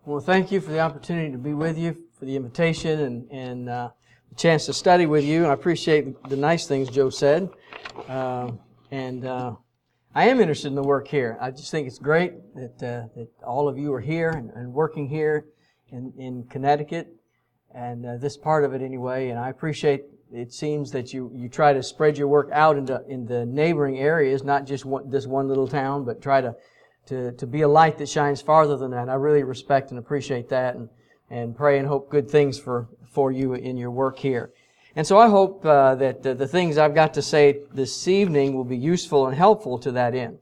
Well, thank you for the opportunity to be with you, for the invitation and the chance to study with you. I appreciate the nice things Joe said. I am interested in the work here. I just think it's great that all of you are here and working here in Connecticut, and this part of it anyway. And I appreciate it seems that you try to spread your work out in the neighboring areas, not just this one little town, but try to be a light that shines farther than that. I really respect and appreciate that, and pray and hope good things for you in your work here. And so I hope that the things I've got to say this evening will be useful and helpful to that end.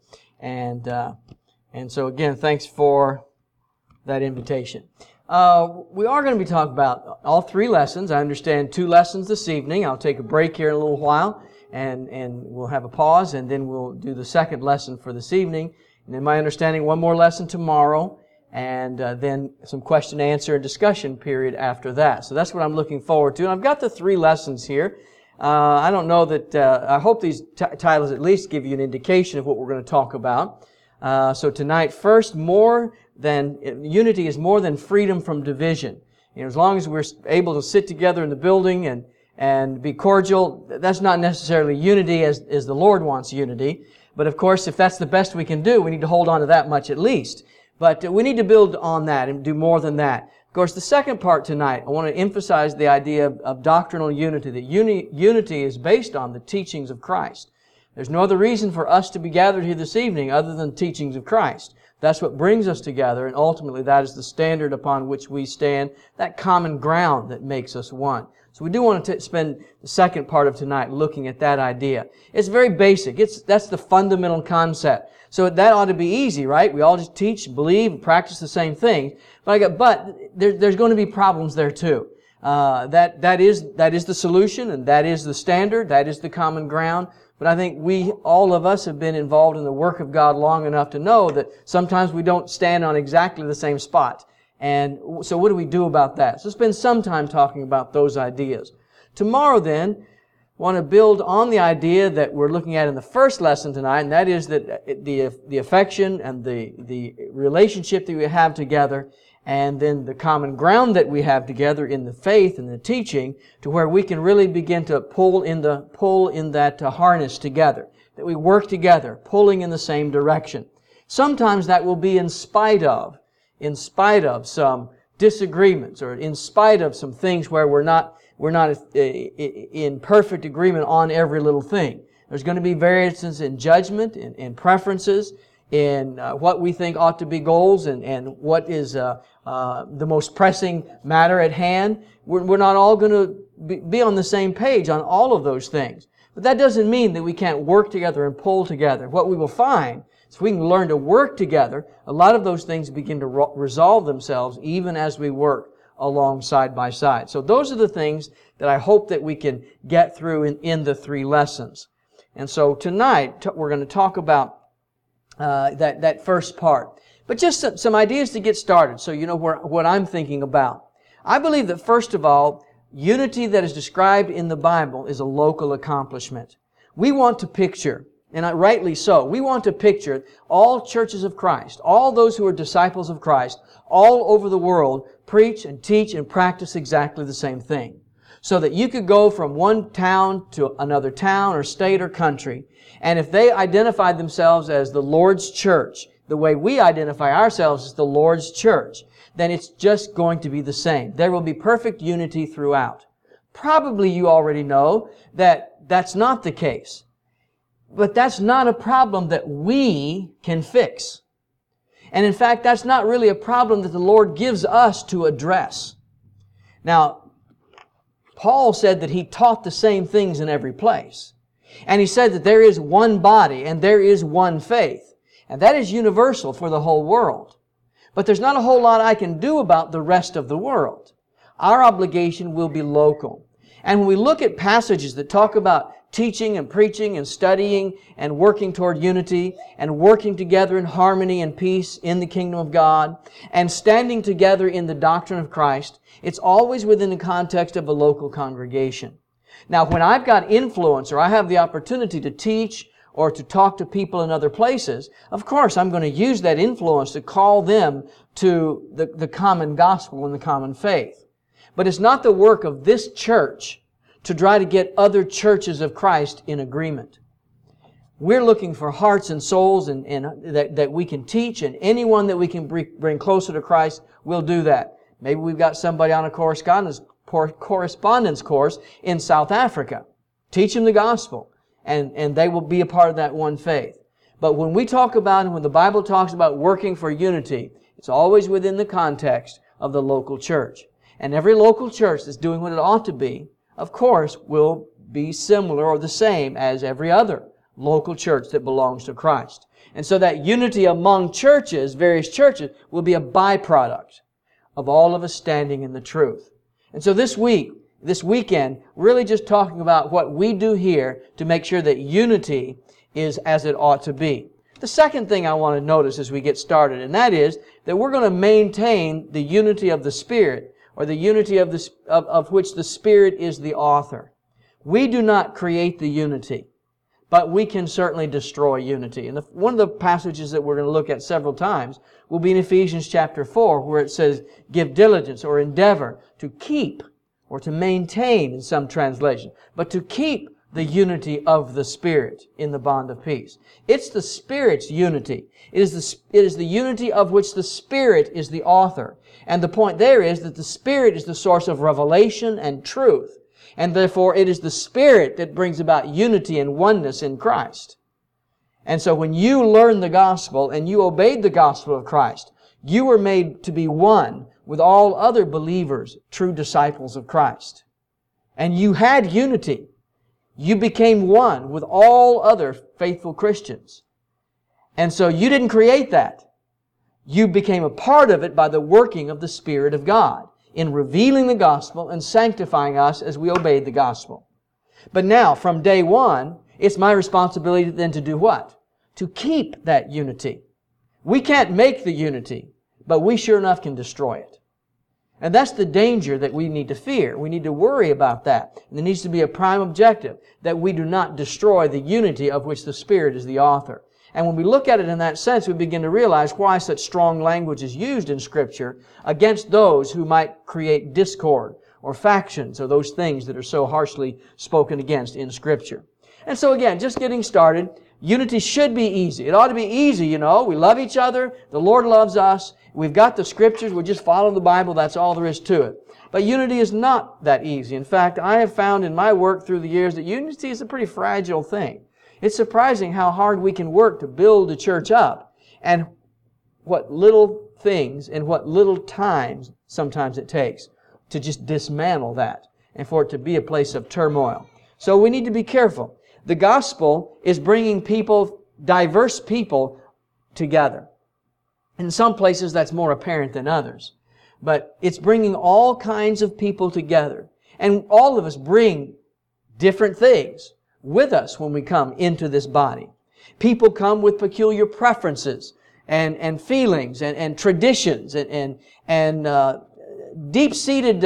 And so again, thanks for that invitation. We are going to be talking about all three lessons. I understand 2 lessons this evening. I'll take a break here in a little while, and we'll have a pause, and then we'll do the second lesson for this evening. And in my understanding, 1 more lesson tomorrow, and then some question, answer, and discussion period after that. So that's what I'm looking forward to. And I've got the 3 lessons here. I don't know that, I hope these titles at least give you an indication of what we're going to talk about. So tonight, first, unity is more than freedom from division. You know, as long as we're able to sit together in the building and be cordial, that's not necessarily unity as the Lord wants unity. But of course, if that's the best we can do, we need to hold on to that much at least. But we need to build on that and do more than that. Of course, the second part tonight, I want to emphasize the idea of doctrinal unity, that unity is based on the teachings of Christ. There's no other reason for us to be gathered here this evening other than the teachings of Christ. That's what brings us together, and ultimately that is the standard upon which we stand, that common ground that makes us one. So we do want to spend the second part of tonight looking at that idea. It's very basic. That's the fundamental concept. So that ought to be easy, right? We all just teach, believe, and practice the same thing. But there's going to be problems there too. That is the solution, and that is the standard. That is the common ground. But I think all of us have been involved in the work of God long enough to know that sometimes we don't stand on exactly the same spot. And so what do we do about that? So spend some time talking about those ideas. Tomorrow then, I want to build on the idea that we're looking at in the first lesson tonight, and that is that the affection and the relationship that we have together, and then the common ground that we have together in the faith and the teaching, to where we can really begin to pull in that harness together, that we work together, pulling in the same direction. Sometimes that will be in spite of some disagreements, or in spite of some things where we're not in perfect agreement on every little thing. There's going to be variances in judgment, in preferences, in what we think ought to be goals, and what is the most pressing matter at hand. We're not all going to be on the same page on all of those things. But that doesn't mean that we can't work together and pull together. What we will find, if we can learn to work together, a lot of those things begin to resolve themselves even as we work along side by side. So those are the things that I hope that we can get through in the 3 lessons. And so tonight we're going to talk about that first part. But just some ideas to get started so you know what I'm thinking about. I believe that first of all, unity that is described in the Bible is a local accomplishment. We want to picture, and rightly so, we want to picture all churches of Christ, all those who are disciples of Christ, all over the world, preach and teach and practice exactly the same thing. So that you could go from one town to another town or state or country, and if they identified themselves as the Lord's church, the way we identify ourselves as the Lord's church, then it's just going to be the same. There will be perfect unity throughout. Probably you already know that that's not the case. But that's not a problem that we can fix. And in fact, that's not really a problem that the Lord gives us to address. Now, Paul said that he taught the same things in every place. And he said that there is one body and there is one faith. And that is universal for the whole world. But there's not a whole lot I can do about the rest of the world. Our obligation will be local. And when we look at passages that talk about teaching and preaching and studying and working toward unity and working together in harmony and peace in the kingdom of God and standing together in the doctrine of Christ, it's always within the context of a local congregation. Now, when I've got influence or I have the opportunity to teach or to talk to people in other places, of course I'm going to use that influence to call them to the common gospel and the common faith. But it's not the work of this church to try to get other churches of Christ in agreement. We're looking for hearts and souls and that we can teach, and anyone that we can bring closer to Christ, we'll do that. Maybe we've got somebody on a correspondence course in South Africa. Teach them the gospel, and they will be a part of that one faith. But when we talk about, and when the Bible talks about working for unity, it's always within the context of the local church. And every local church that's doing what it ought to be, of course, will be similar or the same as every other local church that belongs to Christ. And so that unity among churches, various churches, will be a byproduct of all of us standing in the truth. And so this weekend, really just talking about what we do here to make sure that unity is as it ought to be. The second thing I want to notice as we get started, and that is that we're going to maintain the unity of the Spirit, or the unity of which the Spirit is the author. We do not create the unity, but we can certainly destroy unity. And one of the passages that we're going to look at several times will be in Ephesians chapter 4, where it says, give diligence or endeavor to keep, or to maintain in some translation, but to keep the unity of the Spirit in the bond of peace. It's the Spirit's unity. It is the unity of which the Spirit is the author. And the point there is that the Spirit is the source of revelation and truth. And therefore it is the Spirit that brings about unity and oneness in Christ. And so when you learn the gospel and you obeyed the gospel of Christ, you were made to be one with all other believers, true disciples of Christ. And you had unity. You became one with all other faithful Christians. And so you didn't create that. You became a part of it by the working of the Spirit of God in revealing the gospel and sanctifying us as we obeyed the gospel. But now, from day one, it's my responsibility then to do what? To keep that unity. We can't make the unity, but we sure enough can destroy it. And that's the danger that we need to fear. We need to worry about that. And there needs to be a prime objective, that we do not destroy the unity of which the Spirit is the author. And when we look at it in that sense, we begin to realize why such strong language is used in Scripture against those who might create discord or factions or those things that are so harshly spoken against in Scripture. And so again, just getting started, unity should be easy. It ought to be easy, you know. We love each other. The Lord loves us. We've got the Scriptures. We just follow the Bible. That's all there is to it. But unity is not that easy. In fact, I have found in my work through the years that unity is a pretty fragile thing. It's surprising how hard we can work to build a church up, and what little things and what little times sometimes it takes to just dismantle that and for it to be a place of turmoil. So we need to be careful. The gospel is bringing people, diverse people, together. In some places that's more apparent than others. But it's bringing all kinds of people together. And all of us bring different things with us when we come into this body. People come with peculiar preferences and feelings and traditions and deep-seated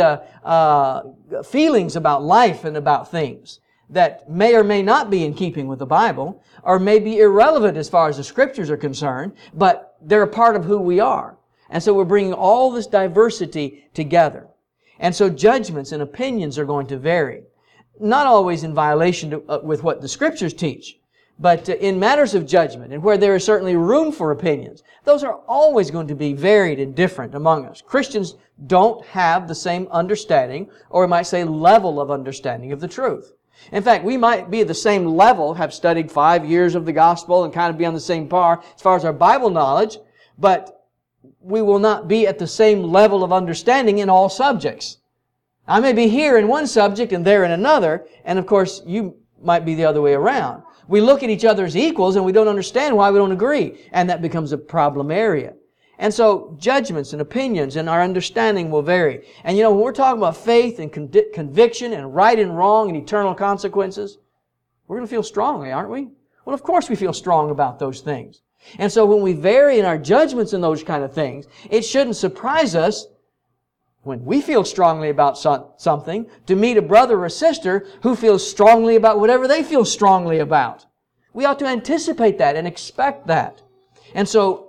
feelings about life and about things that may or may not be in keeping with the Bible, or may be irrelevant as far as the Scriptures are concerned, but they're a part of who we are. And so we're bringing all this diversity together. And so judgments and opinions are going to vary. Not always in violation with what the Scriptures teach, but in matters of judgment, and where there is certainly room for opinions, those are always going to be varied and different among us. Christians don't have the same understanding, or we might say level of understanding of the truth. In fact, we might be at the same level, have studied 5 years of the gospel and kind of be on the same par as far as our Bible knowledge, but we will not be at the same level of understanding in all subjects. I may be here in one subject and there in another, and of course you might be the other way around. We look at each other as equals and we don't understand why we don't agree, and that becomes a problem area. And so judgments and opinions and our understanding will vary. And you know, when we're talking about faith and conviction and right and wrong and eternal consequences, we're going to feel strongly, aren't we? Well, of course we feel strong about those things. And so when we vary in our judgments and those kind of things, it shouldn't surprise us when we feel strongly about something to meet a brother or sister who feels strongly about whatever they feel strongly about. We ought to anticipate that and expect that. And so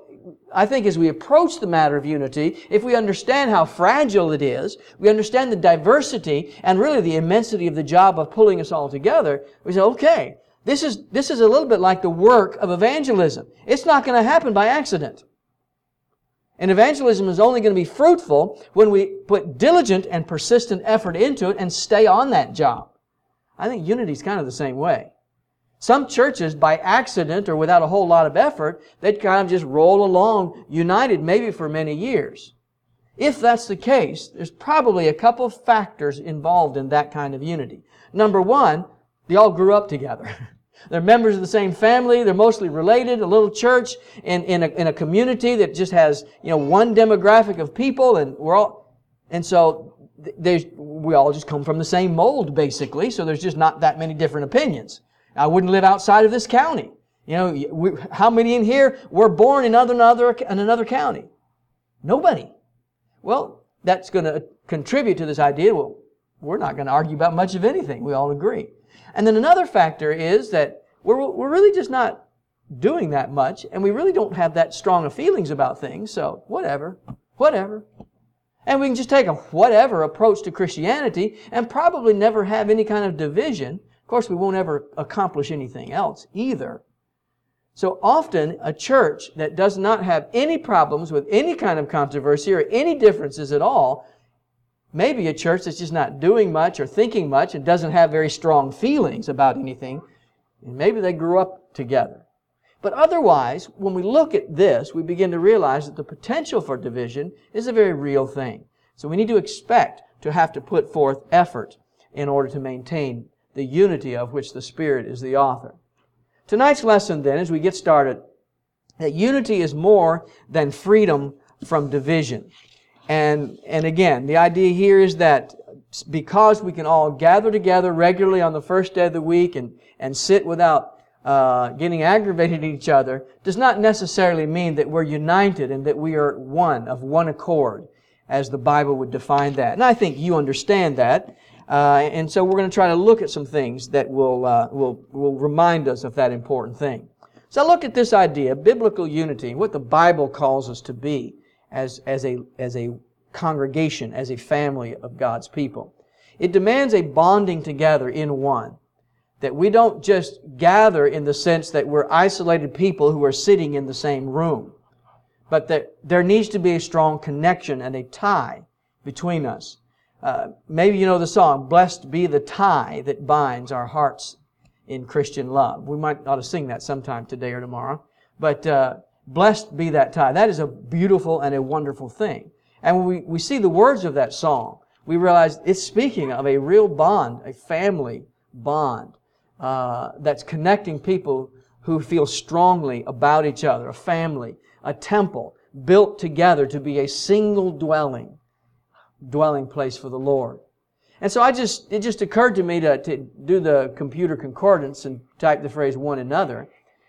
I think as we approach the matter of unity, if we understand how fragile it is, we understand the diversity and really the immensity of the job of pulling us all together, we say, okay, this is a little bit like the work of evangelism. It's not going to happen by accident. And evangelism is only going to be fruitful when we put diligent and persistent effort into it and stay on that job. I think unity is kind of the same way. Some churches, by accident or without a whole lot of effort, they'd kind of just roll along united maybe for many years. If that's the case, there's probably a couple of factors involved in that kind of unity. Number one, they all grew up together. They're members of the same family. They're mostly related. A little church in a community that just has one demographic of people, and so we all just come from the same mold basically. So there's just not that many different opinions. I wouldn't live outside of this county. How many in here were born in another county? Nobody. Well, that's going to contribute to this idea. Well, we're not going to argue about much of anything. We all agree. And then another factor is that we're really just not doing that much, and we really don't have that strong of feelings about things, so whatever. And we can just take a whatever approach to Christianity and probably never have any kind of division. Of course, we won't ever accomplish anything else either. So often, a church that does not have any problems with any kind of controversy or any differences at all, maybe a church that's just not doing much or thinking much and doesn't have very strong feelings about anything, and maybe they grew up together. But otherwise, when we look at this, we begin to realize that the potential for division is a very real thing. So we need to expect to have to put forth effort in order to maintain the unity of which the Spirit is the author. Tonight's lesson then, as we get started, that unity is more than freedom from division. And again, the idea here is that because we can all gather together regularly on the first day of the week and sit without getting aggravated at each other, does not necessarily mean that we're united and that we are one, of one accord, as the Bible would define that. And I think you understand that. And so we're going to try to look at some things that will remind us of that important thing. So look at this idea, biblical unity, what the Bible calls us to be as a congregation, as a family of God's people. It demands a bonding together in one. That we don't just gather in the sense that we're isolated people who are sitting in the same room, but that there needs to be a strong connection and a tie between us. Maybe you know the song, "Blessed be the tie that binds our hearts in Christian love." We might ought to sing that sometime today or tomorrow. But blessed be that tie. That is a beautiful and a wonderful thing. And when we see the words of that song, we realize it's speaking of a real bond, a family bond that's connecting people who feel strongly about each other, a family, a temple built together to be a single dwelling place for the Lord. And so it just occurred to me to do the computer concordance and type the phrase "one another."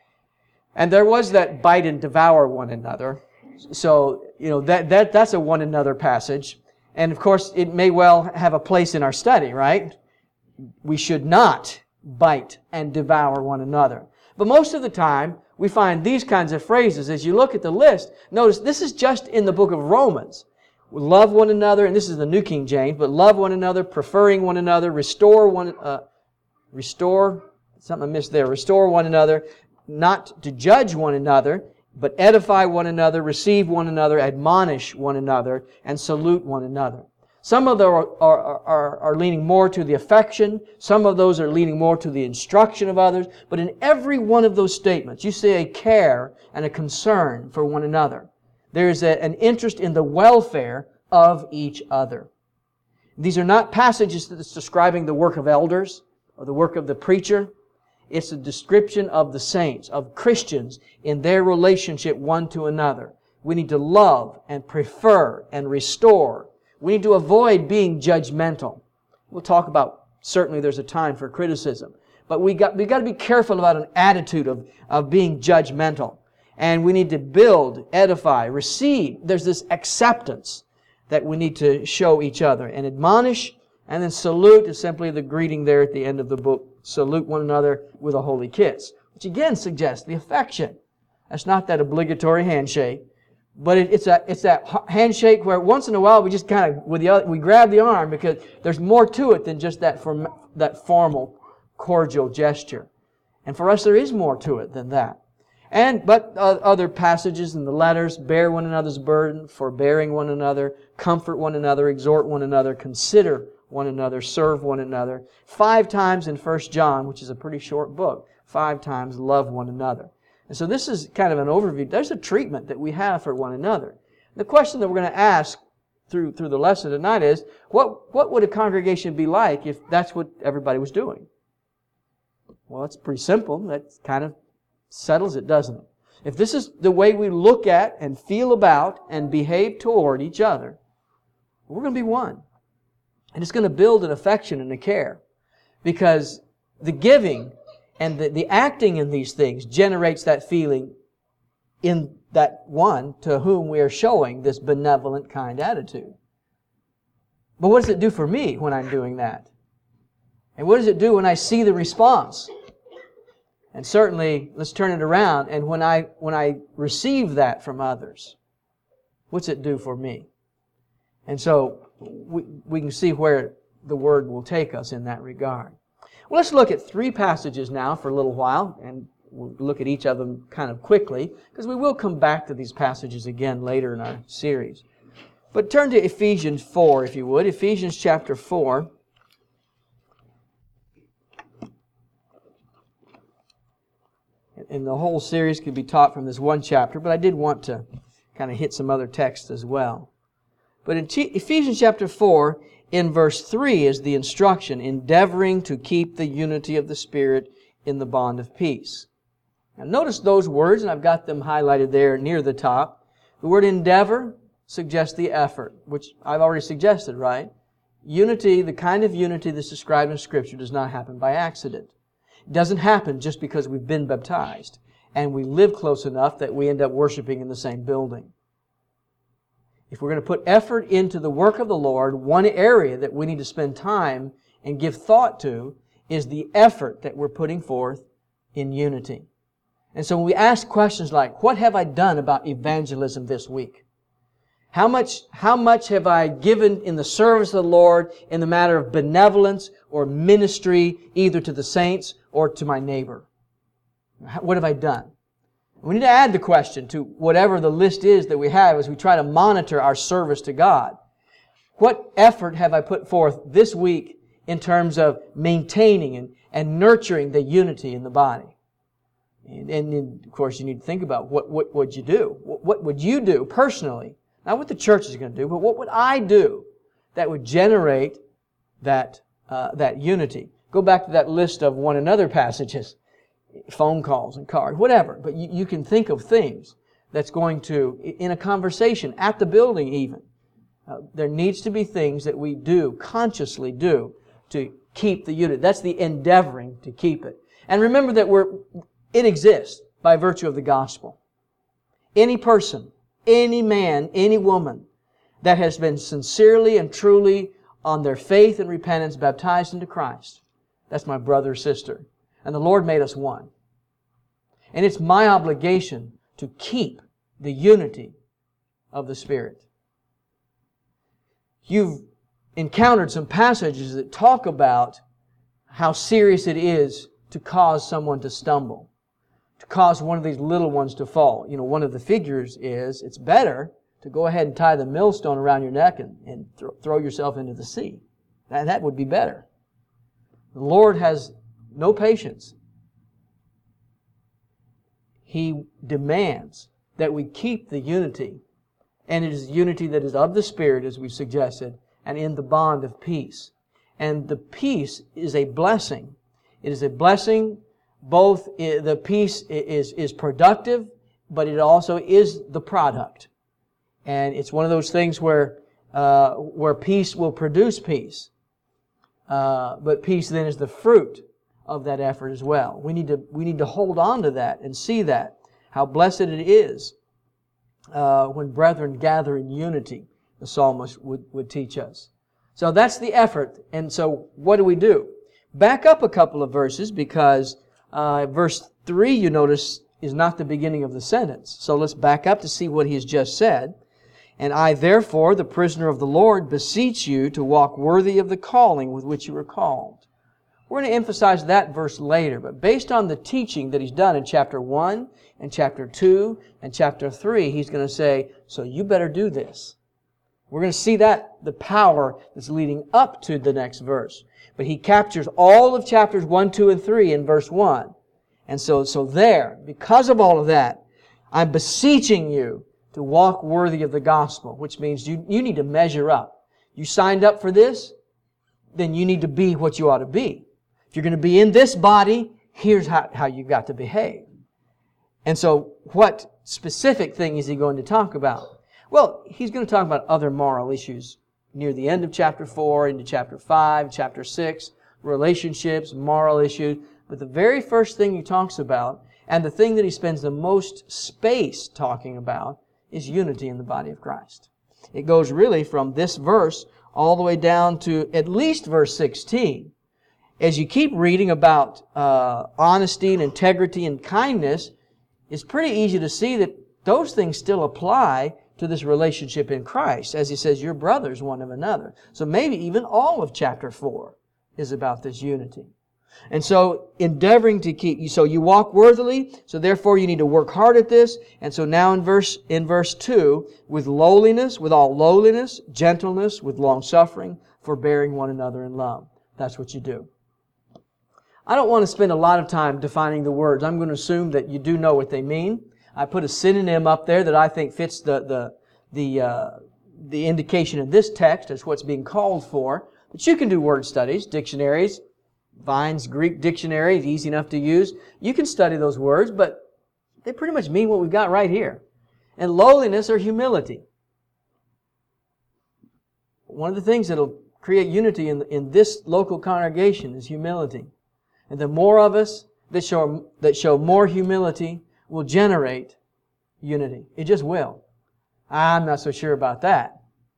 And there was that bite and devour one another. So, that's a one another passage. And of course, it may well have a place in our study, right? We should not bite and devour one another. But most of the time, we find these kinds of phrases. As you look at the list, notice this is just in the book of Romans. Love one another, and this is the New King James, but love one another, preferring one another, restore one another, not to judge one another, but edify one another, receive one another, admonish one another, and salute one another. Some of them are leaning more to the affection. Some of those are leaning more to the instruction of others. But in every one of those statements, you see a care and a concern for one another. There is an interest in the welfare of each other. These are not passages that's describing the work of elders or the work of the preacher. It's a description of the saints, of Christians in their relationship one to another. We need to love and prefer and restore. We need to avoid being judgmental. We'll talk about, certainly there's a time for criticism. But we got to be careful about an attitude of being judgmental. And we need to build, edify, receive. There's this acceptance that we need to show each other. And admonish, and then salute is simply the greeting there at the end of the book. Salute one another with a holy kiss. Which again suggests the affection. That's not that obligatory handshake. But it's that handshake where once in a while we just kind of we grab the arm because there's more to it than just that formal, cordial gesture. And for us, there is more to it than that. But other passages in the letters: bear one another's burden, forbearing one another, comfort one another, exhort one another, consider one another, serve one another. 5 times in 1 John, which is a pretty short book, 5 times love one another. And so this is kind of an overview. There's a treatment that we have for one another. The question that we're going to ask through the lesson tonight is, what would a congregation be like if that's what everybody was doing? Well, it's pretty simple. That kind of settles it, doesn't it? If this is the way we look at and feel about and behave toward each other, we're going to be one. And it's going to build an affection and a care. Because the giving and the acting in these things generates that feeling in that one to whom we are showing this benevolent, kind attitude. But what does it do for me when I'm doing that? And what does it do when I see the response? And certainly, let's turn it around, and when I receive that from others, what's it do for me? And so, we can see where the Word will take us in that regard. Well, let's look at 3 passages now for a little while, and we'll look at each of them kind of quickly, because we will come back to these passages again later in our series. But turn to Ephesians 4, if you would. Ephesians chapter 4. And the whole series could be taught from this one chapter, but I did want to kind of hit some other texts as well. But in Ephesians chapter 4, in verse 3 is the instruction, endeavoring to keep the unity of the Spirit in the bond of peace. Now notice those words, and I've got them highlighted there near the top. The word endeavor suggests the effort, which I've already suggested, right? Unity, the kind of unity that's described in Scripture, does not happen by accident. It doesn't happen just because we've been baptized and we live close enough that we end up worshiping in the same building. If we're going to put effort into the work of the Lord, one area that we need to spend time and give thought to is the effort that we're putting forth in unity. And so when we ask questions like, what have I done about evangelism this week? How much have I given in the service of the Lord in the matter of benevolence or ministry, either to the saints or to my neighbor? What have I done? We need to add the question to whatever the list is that we have as we try to monitor our service to God. What effort have I put forth this week in terms of maintaining and nurturing the unity in the body? And of course, you need to think about what would you do? What would you do personally? Not what the church is going to do, but what would I do that would generate that unity? Go back to that list of one another passages, phone calls and cards, whatever. But you can think of things that's going to, in a conversation, at the building even. There needs to be things that we do, consciously do, to keep the unity. That's the endeavoring to keep it. And remember that it exists by virtue of the gospel. Any person, any man, any woman that has been sincerely and truly on their faith and repentance baptized into Christ, that's my brother or sister. And the Lord made us one. And it's my obligation to keep the unity of the Spirit. You've encountered some passages that talk about how serious it is to cause someone to stumble, to cause one of these little ones to fall. You know, one of the figures is it's better to go ahead and tie the millstone around your neck and throw yourself into the sea. That would be better. The Lord has no patience. He demands that we keep the unity, and it is unity that is of the Spirit, as we suggested, and in the bond of peace. And the peace is a blessing. It is a blessing. Both the peace is productive, but it also is the product. And it's one of those things where peace will produce peace. But peace then is the fruit of that effort as well. We need to hold on to that and see that, how blessed it is when brethren gather in unity, the psalmist would teach us. So that's the effort. And so what do? Back up a couple of verses, because verse 3, you notice, is not the beginning of the sentence. So let's back up to see what he has just said. And I, therefore, the prisoner of the Lord, beseech you to walk worthy of the calling with which you were called. We're going to emphasize that verse later, but based on the teaching that he's done in chapter 1 and chapter 2 and chapter 3, he's going to say, so you better do this. We're going to see that, the power that's leading up to the next verse. But he captures all of chapters 1, 2, and 3 in verse 1. And so there, because of all of that, I'm beseeching you to walk worthy of the gospel, which means you need to measure up. You signed up for this, then you need to be what you ought to be. If you're going to be in this body, here's how you've got to behave. And so what specific thing is he going to talk about? Well, he's going to talk about other moral issues near the end of chapter 4, into chapter 5, chapter 6, relationships, moral issues. But the very first thing he talks about, and the thing that he spends the most space talking about, is unity in the body of Christ. It goes really from this verse all the way down to at least verse 16. As you keep reading about honesty and integrity and kindness, it's pretty easy to see that those things still apply to this relationship in Christ. As he says, you're brothers one of another. So maybe even all of chapter 4 is about this unity. And so endeavoring to keep, so you walk worthily, so therefore you need to work hard at this. And so now in verse 2, with lowliness, with all lowliness, gentleness, with long suffering, forbearing one another in love. That's what you do. I don't want to spend a lot of time defining the words. I'm going to assume that you do know what they mean. I put a synonym up there that I think fits the indication in this text as what's being called for. But you can do word studies, dictionaries. Vine's Greek dictionary is easy enough to use. You can study those words, but they pretty much mean what we've got right here. And lowliness or humility. One of the things that will create unity in this local congregation is humility. And the more of us that show more humility will generate unity. It just will. I'm not so sure about that.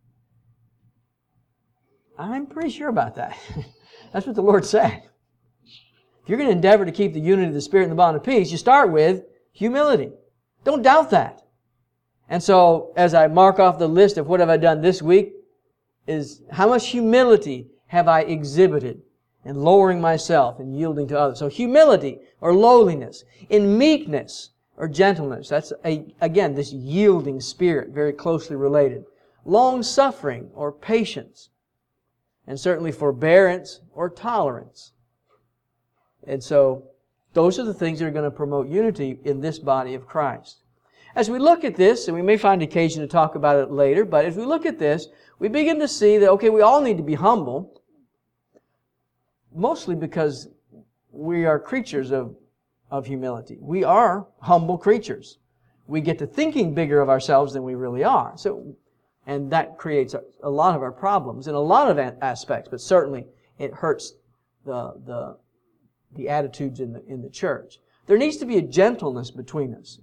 I'm pretty sure about that. That's what the Lord said. If you're going to endeavor to keep the unity of the Spirit and the bond of peace, you start with humility. Don't doubt that. And so, as I mark off the list of what have I done this week, is how much humility have I exhibited in lowering myself and yielding to others. So humility or lowliness, in meekness or gentleness. That's, again, this yielding spirit, very closely related. Long-suffering or patience. And certainly forbearance or tolerance. And so, those are the things that are going to promote unity in this body of Christ. As we look at this, and we may find occasion to talk about it later, but as we look at this, we begin to see that, okay, we all need to be humble, mostly because we are creatures of humility. We are humble creatures. We get to thinking bigger of ourselves than we really are. And that creates a lot of our problems in a lot of aspects, but certainly it hurts the attitudes in the church. There needs to be a gentleness between us.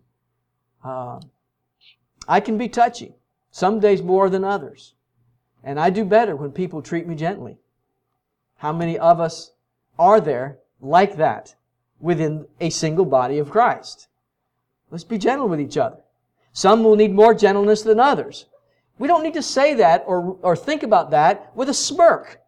I can be touchy, some days more than others. And I do better when people treat me gently. How many of us are there like that within a single body of Christ? Let's be gentle with each other. Some will need more gentleness than others. We don't need to say that or think about that with a smirk.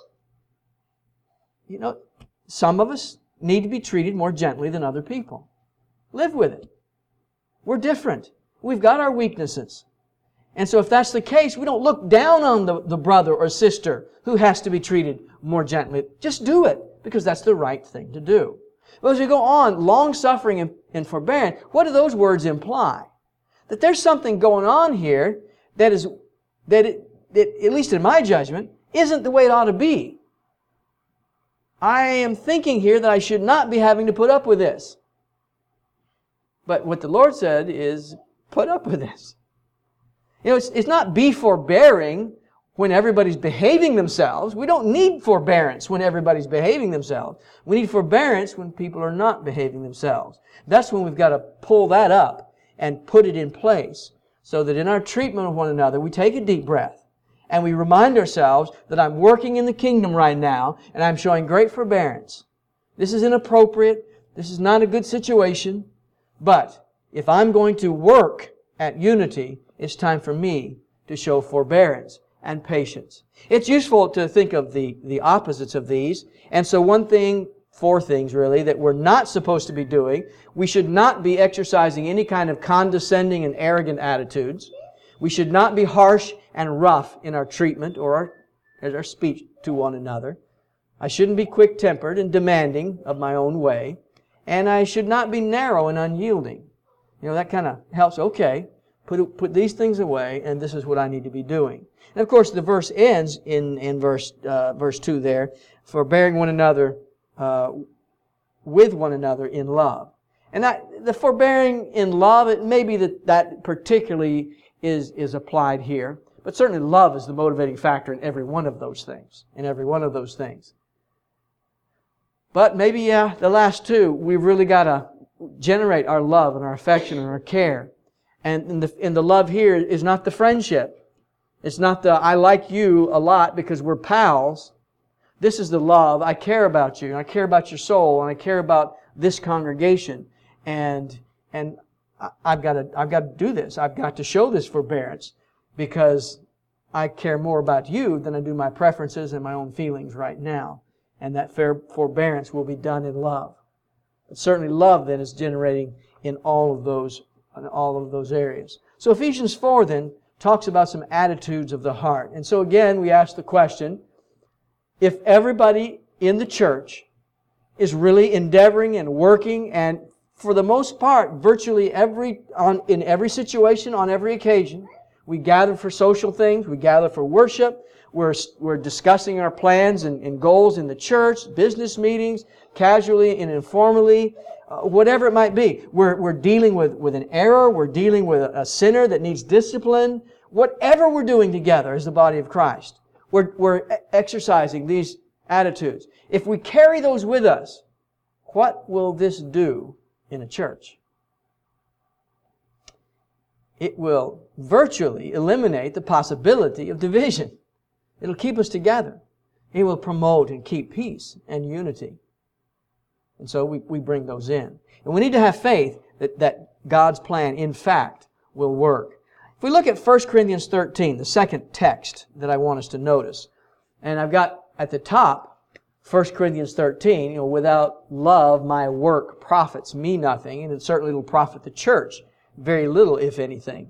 You know, some of us need to be treated more gently than other people. Live with it. We're different. We've got our weaknesses. And so if that's the case, we don't look down on the brother or sister who has to be treated more gently. Just do it, because that's the right thing to do. But as we go on, long-suffering and forbearance, what do those words imply? That there's something going on here that at least in my judgment, isn't the way it ought to be. I am thinking here that I should not be having to put up with this. But what the Lord said is, put up with this. You know, it's not be forbearing when everybody's behaving themselves. We don't need forbearance when everybody's behaving themselves. We need forbearance when people are not behaving themselves. That's when we've got to pull that up and put it in place, so that in our treatment of one another, we take a deep breath and we remind ourselves that I'm working in the kingdom right now and I'm showing great forbearance. This is inappropriate. This is not a good situation. But if I'm going to work at unity, it's time for me to show forbearance and patience. It's useful to think of the opposites of these. And so four things really, that we're not supposed to be doing. We should not be exercising any kind of condescending and arrogant attitudes. We should not be harsh and rough in our treatment or our speech to one another. I shouldn't be quick-tempered and demanding of my own way. And I should not be narrow and unyielding. That kind of helps. Okay, put these things away, and this is what I need to be doing. And of course, the verse ends in verse 2 there, forbearing one another with one another in love. And the forbearing in love, it may be that particularly is applied here. But certainly love is the motivating factor in every one of those things. But maybe, the last two, we've really got to generate our love and our affection and our care. And the love here is not the friendship. It's not the I like you a lot because we're pals. This is the love. I care about you, and I care about your soul, and I care about this congregation. And I've got to do this. I've got to show this forbearance because I care more about you than I do my preferences and my own feelings right now. And that forbearance will be done in love. But certainly love then is generating in all of those areas. So Ephesians 4 then talks about some attitudes of the heart. And so again we ask the question, if everybody in the church is really endeavoring and working, and for the most part, virtually in every situation, on every occasion, we gather for social things, we gather for worship, we're discussing our plans and goals in the church, business meetings, casually and informally, whatever it might be. We're dealing with an error, we're dealing with a sinner that needs discipline. Whatever we're doing together as the body of Christ, we're exercising these attitudes. If we carry those with us, what will this do in a church? It will virtually eliminate the possibility of division. It'll keep us together. It will promote and keep peace and unity. And so we bring those in. And we need to have faith that God's plan, in fact, will work. If we look at 1 Corinthians 13, the second text that I want us to notice, and I've got at the top 1 Corinthians 13, without love my work profits me nothing, and it certainly will profit the church very little, if anything.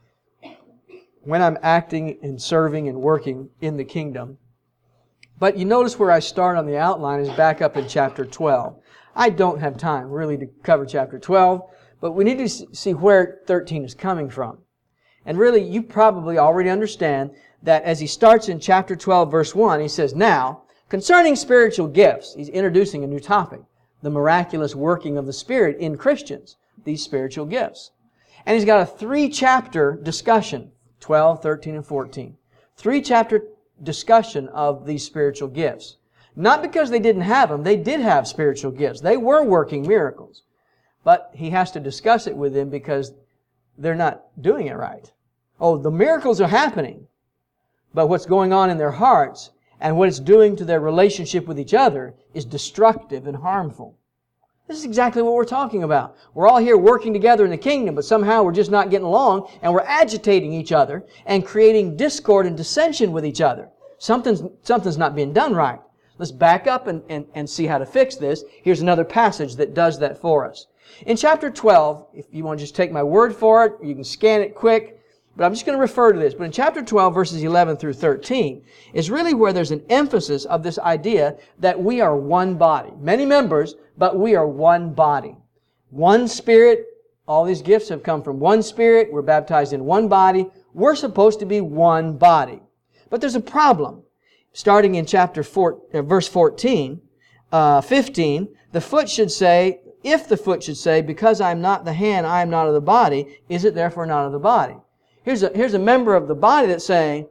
When I'm acting and serving and working in the kingdom. But you notice where I start on the outline is back up in chapter 12. I don't have time really to cover chapter 12, but we need to see where 13 is coming from. And really, you probably already understand that as he starts in chapter 12, verse 1, he says, now, concerning spiritual gifts, he's introducing a new topic, the miraculous working of the Spirit in Christians, these spiritual gifts. And he's got a 3-chapter discussion, 12, 13, and 14. 3-chapter discussion of these spiritual gifts. Not because they didn't have them. They did have spiritual gifts. They were working miracles. But he has to discuss it with them because they're not doing it right. Oh, the miracles are happening. But what's going on in their hearts and what it's doing to their relationship with each other is destructive and harmful. This is exactly what we're talking about. We're all here working together in the kingdom, but somehow we're just not getting along, and we're agitating each other and creating discord and dissension with each other. Something's not being done right. Let's back up and see how to fix this. Here's another passage that does that for us. In chapter 12, if you want to just take my word for it, you can scan it quick, but I'm just going to refer to this. But in chapter 12, verses 11 through 13, is really where there's an emphasis of this idea that we are one body. Many members, but we are one body. One Spirit. All these gifts have come from one Spirit. We're baptized in one body. We're supposed to be one body. But there's a problem. Starting in chapter 4, verse 15, the foot should say, if the foot should say, because I am not the hand, I am not of the body, is it therefore not of the body? Here's a member of the body that's saying,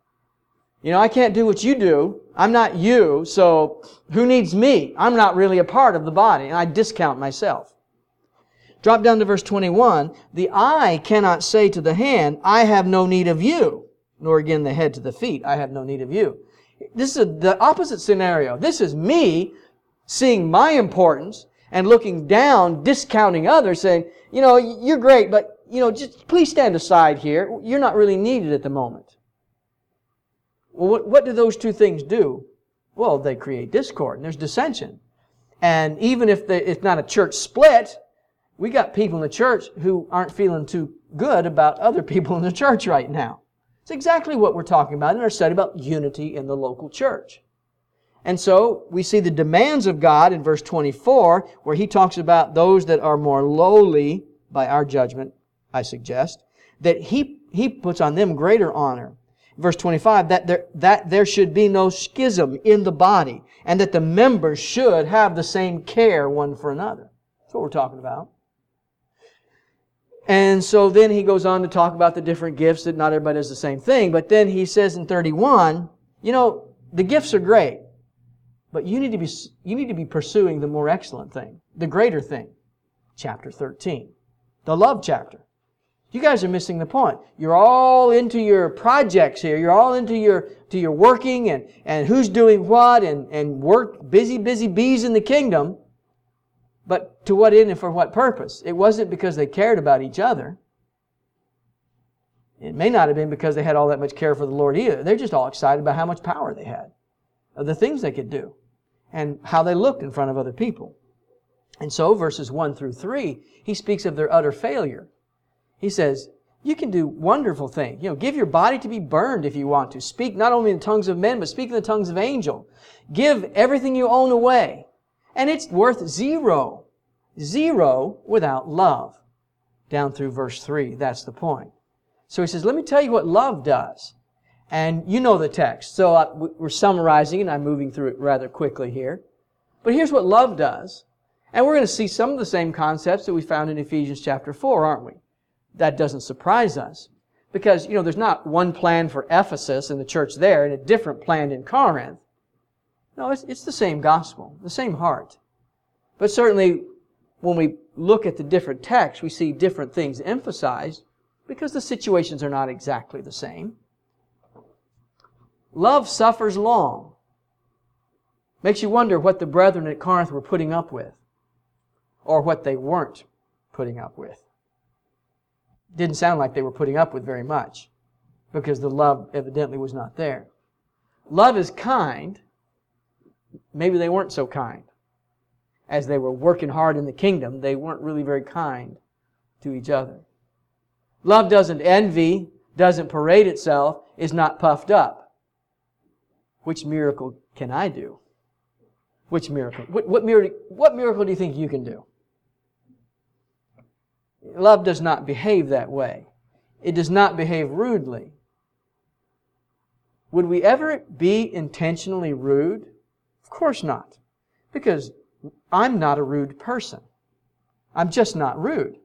I can't do what you do. I'm not you, so who needs me? I'm not really a part of the body, and I discount myself. Drop down to verse 21. The eye cannot say to the hand, I have no need of you, nor again the head to the feet, I have no need of you. This is the opposite scenario. This is me seeing my importance and looking down, discounting others, saying, you're great, but, just please stand aside here. You're not really needed at the moment. Well, what do those two things do? Well, they create discord, and there's dissension. And even if it's not a church split, we got people in the church who aren't feeling too good about other people in the church right now. It's exactly what we're talking about in our study about unity in the local church. And so we see the demands of God in verse 24, where He talks about those that are more lowly, by our judgment, I suggest, that He puts on them greater honor. Verse 25, that there should be no schism in the body, and that the members should have the same care one for another. That's what we're talking about. And so then he goes on to talk about the different gifts, that not everybody does the same thing. But then he says in 31, the gifts are great, but you need to be pursuing the more excellent thing, the greater thing. Chapter 13, the love chapter. You guys are missing the point. You're all into your projects here. You're all into your working and who's doing what and work, busy bees in the kingdom. But to what end and for what purpose? It wasn't because they cared about each other. It may not have been because they had all that much care for the Lord either. They're just all excited about how much power they had, of the things they could do, and how they looked in front of other people. And so, verses 1 through 3, he speaks of their utter failure. He says, you can do wonderful things. Give your body to be burned if you want to. Speak not only in the tongues of men, but speak in the tongues of angels. Give everything you own away. And it's worth zero. Zero without love. Down through verse 3, that's the point. So he says, let me tell you what love does. And you know the text. So we're summarizing, and I'm moving through it rather quickly here. But here's what love does. And we're going to see some of the same concepts that we found in Ephesians chapter 4, aren't we? That doesn't surprise us. Because, there's not one plan for Ephesus and the church there and a different plan in Corinth. No, it's the same gospel, the same heart. But certainly, when we look at the different texts, we see different things emphasized because the situations are not exactly the same. Love suffers long. Makes you wonder what the brethren at Corinth were putting up with, or what they weren't putting up with. Didn't sound like they were putting up with very much, because the love evidently was not there. Love is kind. Maybe they weren't so kind. As they were working hard in the kingdom, they weren't really very kind to each other. Love doesn't envy, doesn't parade itself, is not puffed up. Which miracle can I do? Which miracle? What miracle do you think you can do? Love does not behave that way. It does not behave rudely. Would we ever be intentionally rude? Of course not. Because I'm not a rude person. I'm just not rude.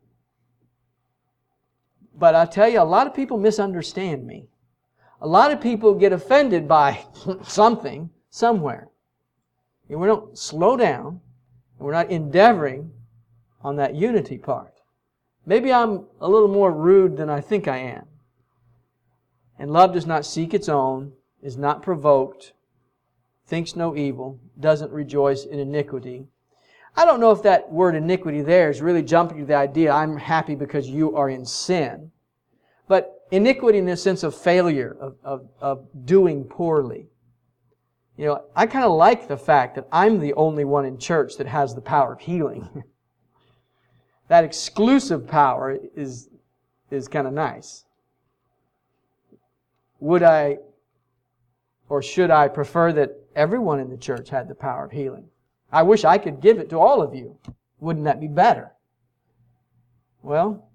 But I tell you, a lot of people misunderstand me. A lot of people get offended by something, somewhere. And we don't slow down. And we're not endeavoring on that unity part. Maybe I'm a little more rude than I think I am. And love does not seek its own, is not provoked, thinks no evil, doesn't rejoice in iniquity. I don't know if that word iniquity there is really jumping to the idea, I'm happy because you are in sin. But iniquity in the sense of failure, of doing poorly. I kind of like the fact that I'm the only one in church that has the power of healing. That exclusive power is kind of nice. Would I, or should I prefer that everyone in the church had the power of healing? I wish I could give it to all of you. Wouldn't that be better? Well,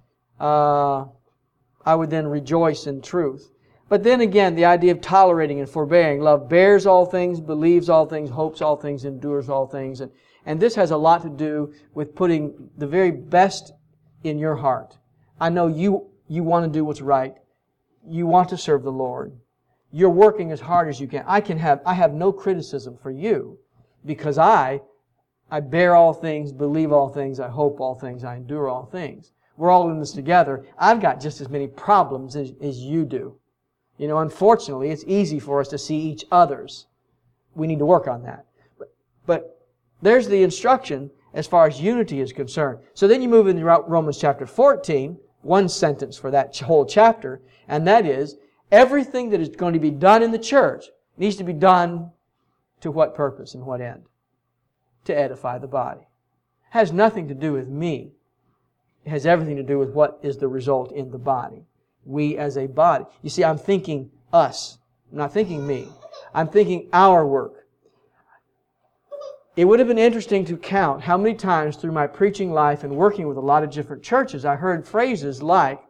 I would then rejoice in truth. But then again, the idea of tolerating and forbearing. Love bears all things, believes all things, hopes all things, endures all things. And this has a lot to do with putting the very best in your heart. I know you want to do what's right. You want to serve the Lord. You're working as hard as you can. I have no criticism for you because I bear all things, believe all things, I hope all things, I endure all things. We're all in this together. I've got just as many problems as you do. Unfortunately, it's easy for us to see each other's. We need to work on that. But there's the instruction, as far as unity is concerned. So then you move into Romans chapter 14, one sentence for that whole chapter, and that is, everything that is going to be done in the church needs to be done to what purpose and what end? To edify the body. It has nothing to do with me. It has everything to do with what is the result in the body. We as a body. You see, I'm thinking us. I'm not thinking me. I'm thinking our work. It would have been interesting to count how many times through my preaching life and working with a lot of different churches I heard phrases like,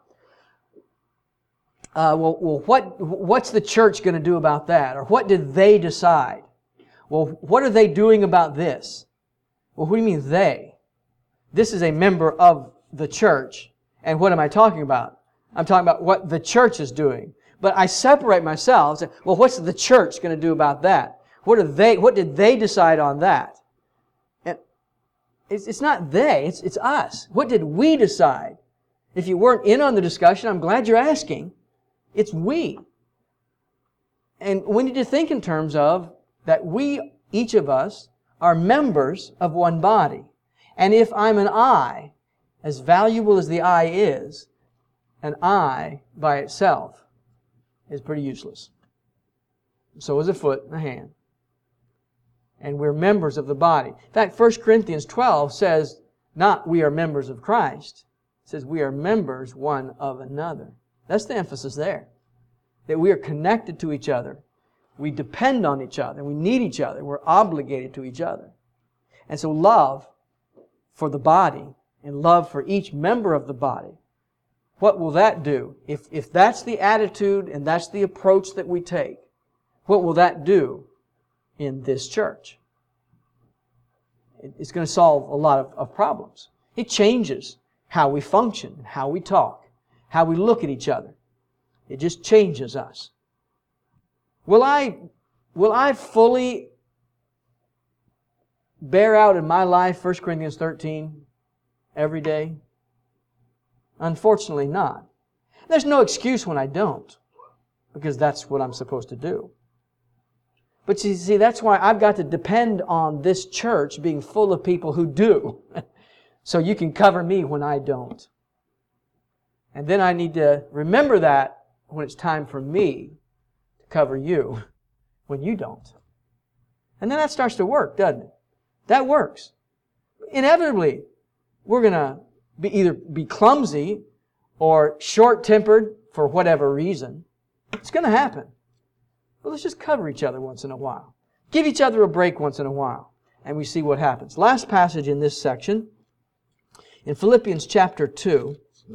what's the church going to do about that? Or what did they decide? Well, what are they doing about this? Well, what do you mean they? This is a member of the church. And what am I talking about? I'm talking about what the church is doing. But I separate myself and say, well, what's the church going to do about that? What did they decide on that? And it's not they, it's us. What did we decide? If you weren't in on the discussion, I'm glad you're asking. It's we. And we need to think in terms of that we, each of us, are members of one body. And if I'm an eye, as valuable as the eye is, an eye by itself is pretty useless. So is a foot and a hand. And we're members of the body. In fact, 1 Corinthians 12 says, not we are members of Christ. It says we are members one of another. That's the emphasis there. That we are connected to each other. We depend on each other. We need each other. We're obligated to each other. And so love for the body and love for each member of the body, what will that do? If that's the attitude and that's the approach that we take, what will that do in this church? It's going to solve a lot of problems. It changes how we function, how we talk, how we look at each other. It just changes us. Will I fully bear out in my life 1 Corinthians 13 every day? Unfortunately not. There's no excuse when I don't, because that's what I'm supposed to do. But you see, that's why I've got to depend on this church being full of people who do. So you can cover me when I don't. And then I need to remember that when it's time for me to cover you when you don't. And then that starts to work, doesn't it? That works. Inevitably, we're going to either be clumsy or short-tempered for whatever reason. It's going to happen. But let's just cover each other once in a while. Give each other a break once in a while. And we see what happens. Last passage in this section, in Philippians chapter 2,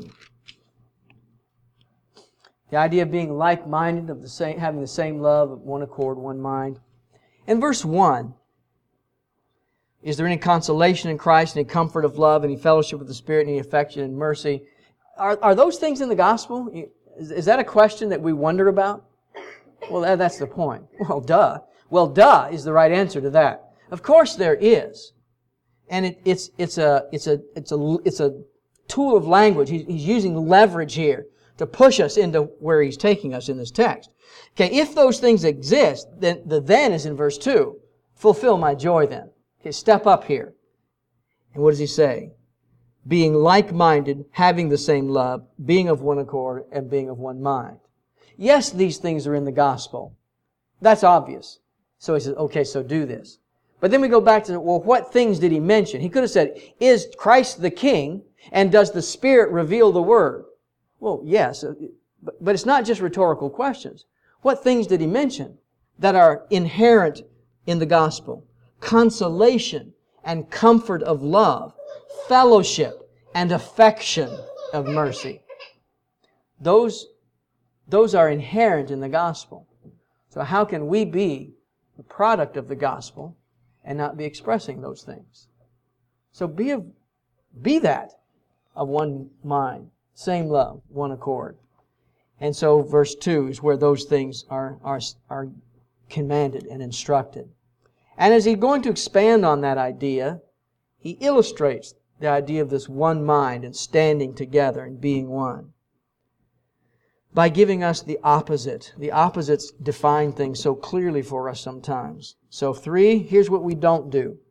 the idea of being like-minded, of having the same love, of one accord, one mind. In verse 1, is there any consolation in Christ, any comfort of love, any fellowship with the Spirit, any affection and mercy? Are those things in the gospel? Is that a question that we wonder about? Well, that's the point. Well, duh. Well, duh is the right answer to that. Of course there is. And it's a tool of language. He's using leverage here to push us into where he's taking us in this text. Okay, if those things exist, then the then is in verse 2. Fulfill my joy then. Okay, step up here. And what does he say? Being like-minded, having the same love, being of one accord, and being of one mind. Yes, these things are in the gospel. That's obvious. So he says, okay, so do this. But then we go back to, well, what things did he mention? He could have said, is Christ the King, and does the Spirit reveal the Word? Well, yes, but it's not just rhetorical questions. What things did he mention that are inherent in the gospel? Consolation and comfort of love, fellowship and affection of mercy. Those are inherent in the gospel. So how can we be the product of the gospel and not be expressing those things? So be that of one mind, same love, one accord. And so verse 2 is where those things are commanded and instructed. And as he's going to expand on that idea, he illustrates the idea of this one mind and standing together and being one by giving us the opposite. The opposites define things so clearly for us sometimes. So 3, here's what we don't do.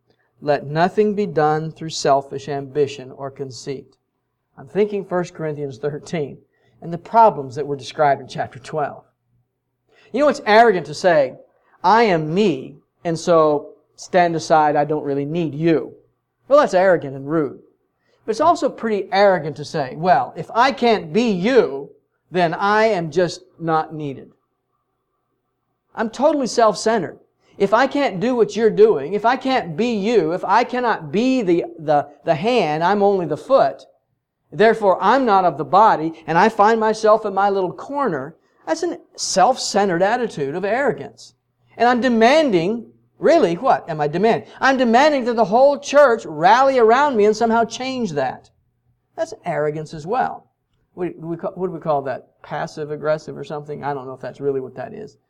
let nothing be done through selfish ambition or conceit. I'm thinking 1 Corinthians 13 and the problems that were described in chapter 12. You know, it's arrogant to say, I am me, and so stand aside, I don't really need you. Well, that's arrogant and rude. But it's also pretty arrogant to say, well, if I can't be you, then I am just not needed. I'm totally self-centered. If I can't do what you're doing, if I can't be you, if I cannot be the hand, I'm only the foot, therefore I'm not of the body, and I find myself in my little corner, that's a self-centered attitude of arrogance. And I'm demanding, really, what am I demanding? I'm demanding that the whole church rally around me and somehow change that. That's arrogance as well. What do we call that? Passive-aggressive or something? I don't know if that's really what that is.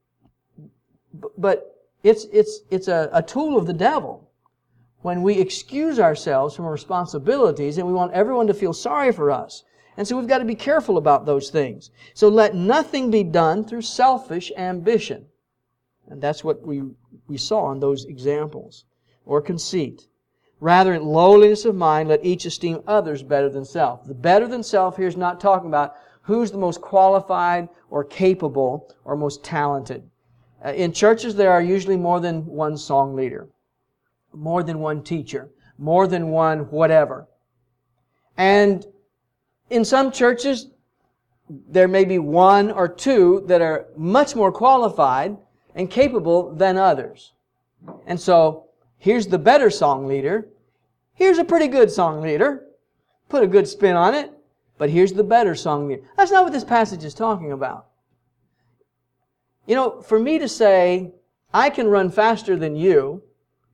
But it's a tool of the devil when we excuse ourselves from our responsibilities and we want everyone to feel sorry for us. And so we've got to be careful about those things. So let nothing be done through selfish ambition. And that's what we saw in those examples. Or conceit. Rather, in lowliness of mind, let each esteem others better than self. The better than self here is not talking about who's the most qualified or capable or most talented. In churches, there are usually more than one song leader, more than one teacher, more than one whatever. And in some churches, there may be one or two that are much more qualified and capable than others. And so, here's the better song leader. Here's a pretty good song leader. Put a good spin on it. But here's the better song leader. That's not what this passage is talking about. You know, for me to say, I can run faster than you,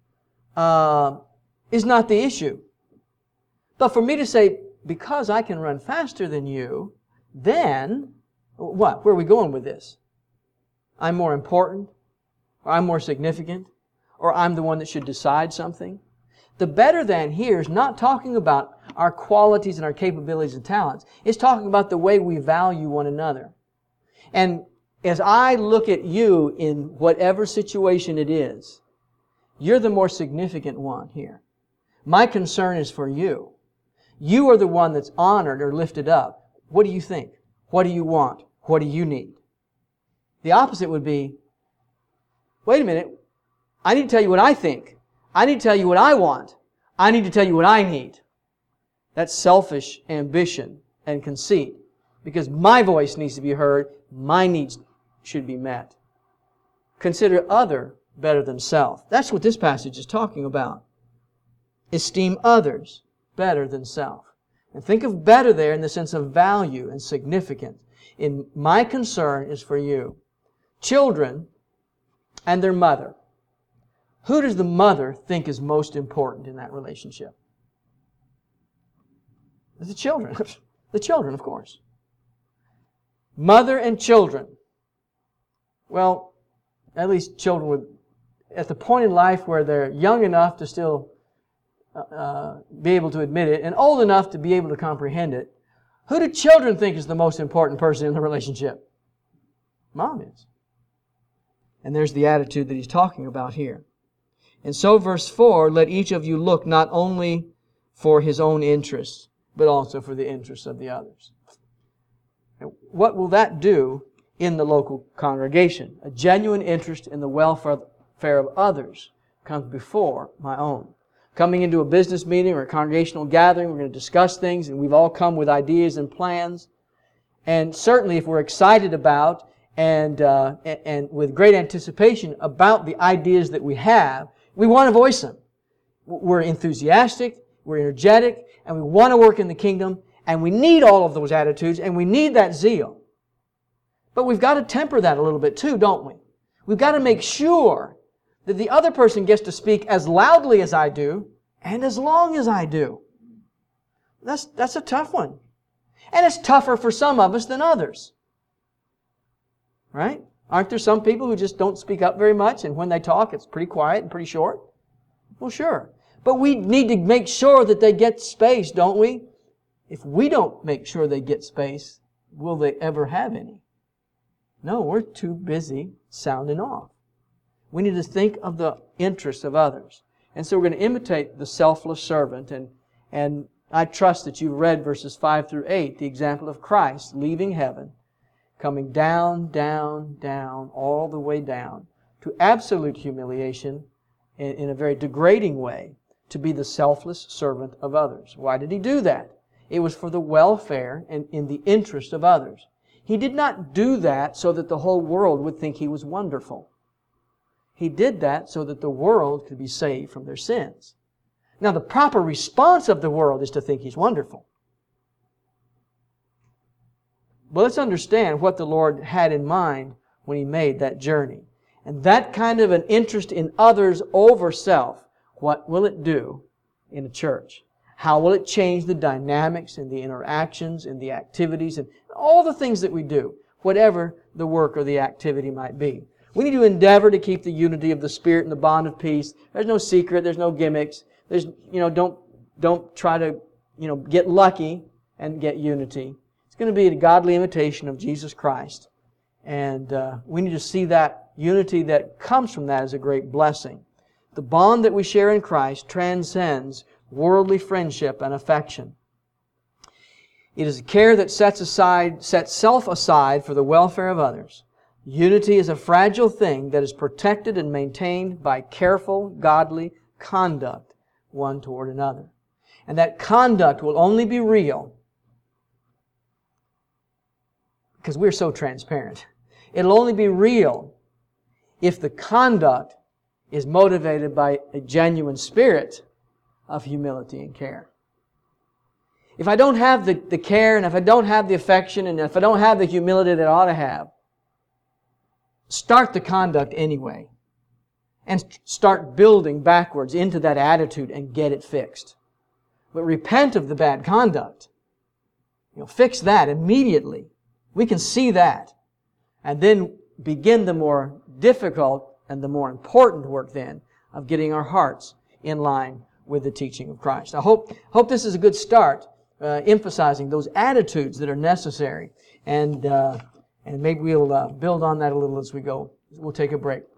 is not the issue. But for me to say, because I can run faster than you, then, what? Where are we going with this? I'm more important, or I'm more significant, or I'm the one that should decide something. The better than here is not talking about our qualities and our capabilities and talents. It's talking about the way we value one another. And as I look at you in whatever situation it is, you're the more significant one here. My concern is for you. You are the one that's honored or lifted up. What do you think? What do you want? What do you need? The opposite would be, wait a minute, I need to tell you what I think. I need to tell you what I want. I need to tell you what I need. That's selfish ambition and conceit. Because my voice needs to be heard, my needs should be met. Consider other better than self. That's what this passage is talking about. Esteem others better than self. And think of better there in the sense of value and significance. My concern is for you. Children and their mother. Who does the mother think is most important in that relationship? The children. The children, of course. Mother and children. Well, at least children would, at the point in life where they're young enough to still be able to admit it and old enough to be able to comprehend it, who do children think is the most important person in the relationship? Mom is. And there's the attitude that he's talking about here. And so verse 4, let each of you look not only for his own interests, but also for the interests of the others. Now, what will that do in the local congregation? A genuine interest in the welfare of others comes before my own. Coming into a business meeting or a congregational gathering, we're going to discuss things, and we've all come with ideas and plans. And certainly if we're excited about and with great anticipation about the ideas that we have, we want to voice them. We're enthusiastic, we're energetic, and we want to work in the kingdom, and we need all of those attitudes, and we need that zeal. But we've got to temper that a little bit too, don't we? We've got to make sure that the other person gets to speak as loudly as I do, and as long as I do. That's a tough one. And it's tougher for some of us than others. Right? Aren't there some people who just don't speak up very much, and when they talk, it's pretty quiet and pretty short? Well, sure. But we need to make sure that they get space, don't we? If we don't make sure they get space, will they ever have any? No, we're too busy sounding off. We need to think of the interests of others. And so we're going to imitate the selfless servant. And I trust that you've read verses 5 through 8, the example of Christ leaving heaven, coming down, down, down, all the way down to absolute humiliation in a very degrading way to be the selfless servant of others. Why did He do that? It was for the welfare and in the interest of others. He did not do that so that the whole world would think He was wonderful. He did that so that the world could be saved from their sins. Now, the proper response of the world is to think He's wonderful. But let's understand what the Lord had in mind when He made that journey. And that kind of an interest in others over self, what will it do in a church? How will it change the dynamics and the interactions and the activities and all the things that we do, whatever the work or the activity might be? We need to endeavor to keep the unity of the Spirit and the bond of peace. There's no secret. There's no gimmicks. There's, don't try to, get lucky and get unity. It's going to be a godly imitation of Jesus Christ. And we need to see that unity that comes from that as a great blessing. The bond that we share in Christ transcends worldly friendship and affection. It is a care that sets self aside for the welfare of others. Unity is a fragile thing that is protected and maintained by careful, godly conduct one toward another. And that conduct will only be real because we're so transparent. It'll only be real if the conduct is motivated by a genuine spirit of humility and care. If I don't have the care, and if I don't have the affection, and if I don't have the humility that I ought to have, start the conduct anyway. And start building backwards into that attitude and get it fixed. But repent of the bad conduct. Fix that immediately. We can see that. And then begin the more difficult and the more important work then of getting our hearts in line with the teaching of Christ. I hope this is a good start, emphasizing those attitudes that are necessary. And maybe we'll build on that a little as we go. We'll take a break.